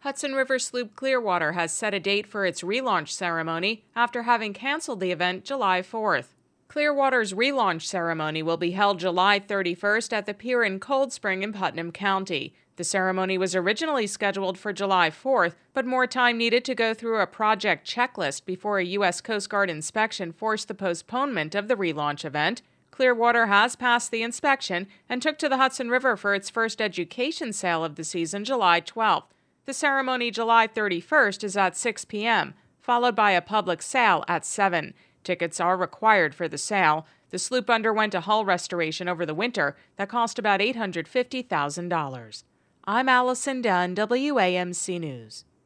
Hudson River sloop Clearwater has set a date for its relaunch ceremony after having canceled the event July 4th. Clearwater's relaunch ceremony will be held July 31st at the pier in Cold Spring in Putnam County. The ceremony was originally scheduled for July 4th, but more time needed to go through a project checklist before a U.S. Coast Guard inspection forced the postponement of the relaunch event. Clearwater has passed the inspection and took to the Hudson River for its first education sail of the season July 12th. The ceremony July 31st is at 6 p.m., followed by a public sail at 7. Tickets are required for the sail. The sloop underwent a hull restoration over the winter that cost about $850,000. I'm Allison Dunn, WAMC News.